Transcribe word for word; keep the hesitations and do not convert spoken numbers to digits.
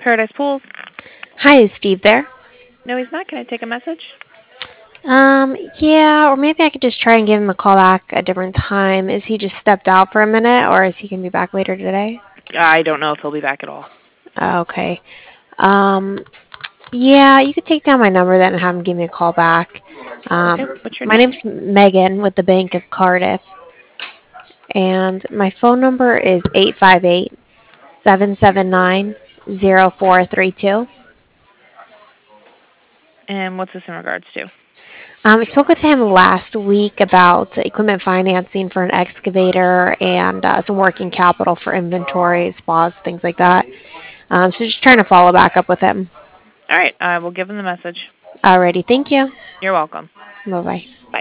Paradise Pools. Hi, is Steve there? No, he's not. Can I take a message? Um, yeah, or maybe I could just try and give him a call back a different time. Is he just stepped out for a minute, or is he gonna be back later today? I don't know if he'll be back at all. Oh, okay. Um, yeah, you could take down my number then and have him give me a call back. Okay, Um, what's your my name? name's Megan with the Bank of Cardiff, and my phone number is eight five eight seven seven nine zero four three two. And what's this in regards to? Um, I spoke with him last week about equipment financing for an excavator and uh, some working capital for inventory, spas, things like that. Um, so just trying to follow back up with him. All right, I will give him the message. Alrighty, thank you. You're welcome. Bye bye. Bye.